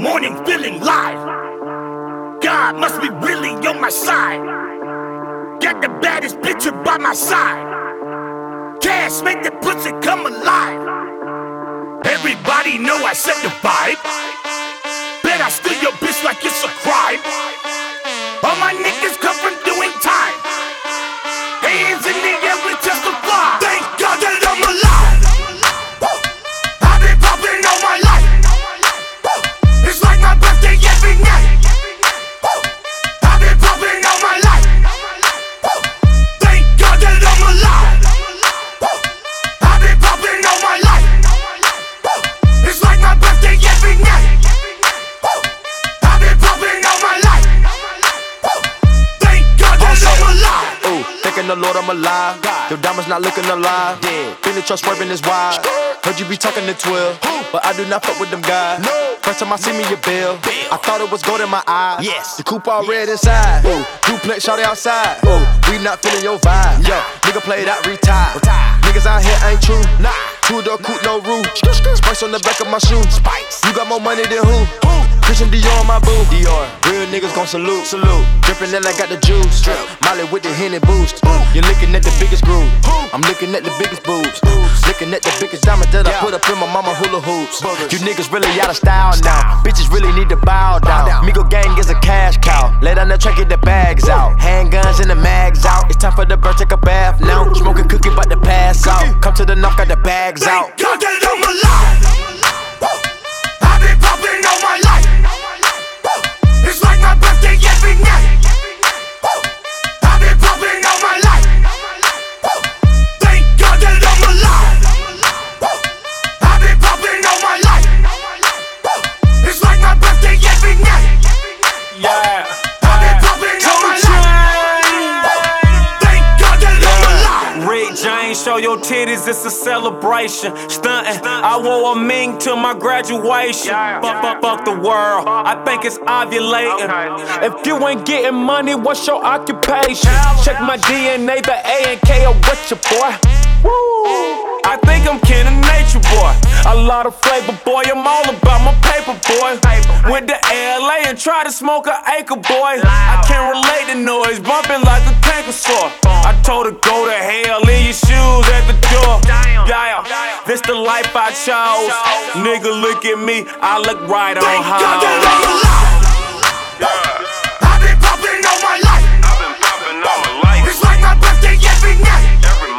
morning feeling live. God must be really on my side. Got the baddest bitch by my side. Cash make the pussy come alive. Everybody know I set the vibe. Bet I steal your bitch like it's a crime. All my niggas come from doing time. Hands in the air, we testify. Thank God that I'm alive. I've been popping all my life. It's like my birthday every night. I've been popping all my life. Thank God that I'm alive. I've been popping all my life. It's like my birthday every night. I've been popping all my life. Thank God that I'm alive. Ooh, thanking the Lord I'm alive. Your diamonds not looking alive. Feeling truck swerving is wild. Heard you be talking to 12, but I do not fuck with them guys. First time I see me a bill, I thought it was gold in my eye. The coupe all red inside. Ooh, duplex shawty outside. Ooh, we not feeling your vibe. Yo, nigga play that retire. Niggas out here ain't true. Two-door coupe, no roof. Spice on the back of my shoe. You got more money than who? Christian Dior on my boo. Real niggas gon' salute. Drippin' and I got the juice. Molly with the Henny boost. You're looking at the biggest groove. I'm looking at the biggest boobs. Looking at the biggest diamond that I put up in my mama hula hoops. You niggas really out of style now. Bitches really need to bow down. Migo gang is a cash cow. Lay down the track, get the bags out. Handguns and the mags out. It's time for the bird, take a bath now. Smoking cookie, bout to pass out. Come to the knock, got the bags out. Thank God that I'm alive. I've been popping all my life. It's like my birthday every night. I've been popping all my life. Thank God that I'm alive. I've been popping all my life. It's like my birthday every night. I've been popping all my life. Thank God that I'm alive. Rick James, show your titties, it's a celebration. Stuntin', I wore a mink to my graduation. Fuck the world, I think it's ovulating. If you ain't getting money, what's your occupation? Check my DNA, the A and K are with your boy. Woo! I think I'm kin of nature, boy. A lot of flavor, boy. I'm all about my paper, boy. Went to LA and tried to smoke an acre, boy. I can't relate to noise, bumping like a canker sore. I told her go to hell, leave your shoes at the door. Yeah, this the life I chose. Nigga, look at me, I look right on Thank how. God that I'm alive. I've been popping all my life. It's like my birthday every night.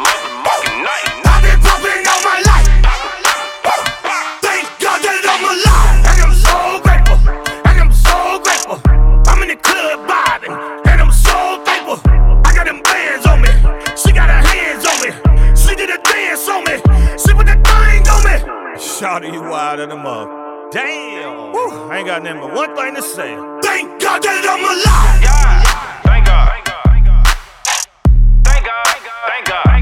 I've been popping all my life. Thank God that I'm alive. And I'm so grateful. And I'm so grateful. I'm in the club vibing. And I'm so thankful. I got them bands on me. She got her hands on me. She did a dance on me. She put the thing on me. Shawty, you wild in the mug. Damn. Woo, I ain't got nothing but one thing to say. Thank God that I'm alive. Thank God. Thank God. Thank God. Thank God.